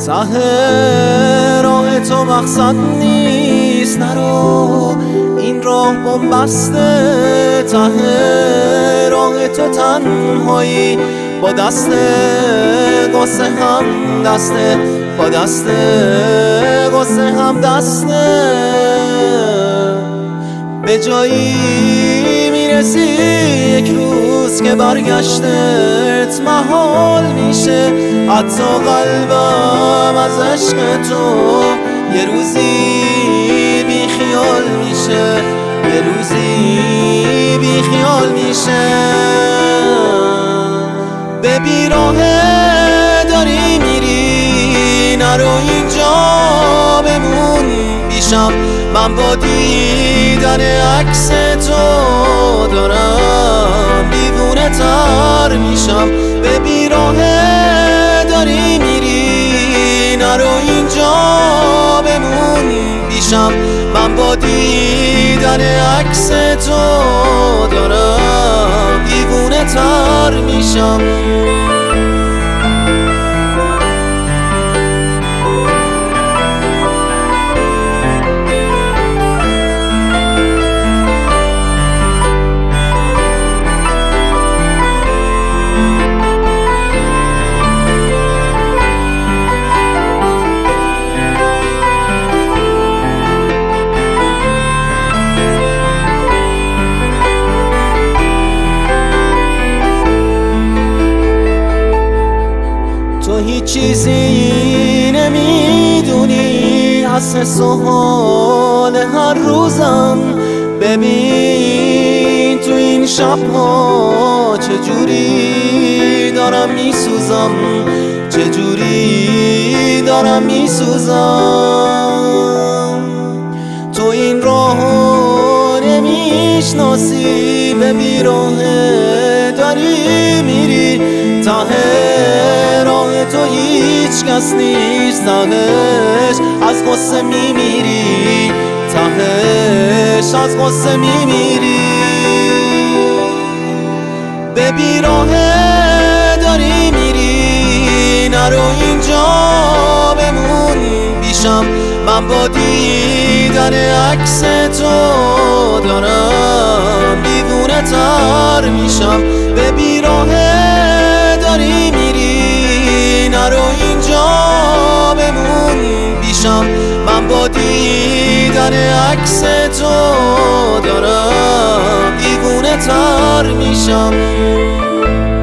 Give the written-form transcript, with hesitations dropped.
ته راه تو مقصد نیست، نرو این راه بن‌بسته. ته راه تو تنهایی، با دست قصه هم دسته، با دست قصه هم دسته. به جایی میرسی یک روز که برگشتت محال میشه، حتی قلبم از عشق تو یه روزی بی خیال میشه، یه روزی بی خیال میشه. به بیراهه داری میری، نرو اینجا بمون پیشم، من با دیدن عکس تو دارم دیوونه تر میشم. به بیراهه داری میری، نرو اینجا بمون پیشم، من با دیدن عکس تو دارم دیوونه تر میشم. تو هیچ چیزی نمیدونی از حس و حال هر روزم. ببین تو این شب‌ها چجوری دارم میسوزم، چجوری دارم میسوزم. تو این راهو نمیشناسی، به بیراهه داری میری، ته راه تو هیچ کس نیست، تهش از غصه میمیری، تهش از غصه میمیری. به بیراهه داری میری، نرو اینجا بمون پیشم، من با دیدن عکس تو دارم دیوونه تر میشم. به بیراهه داری میری، نرو اینجا بمون پیشم، من با دیدن عکس تو دارم دیوونه تر میشم.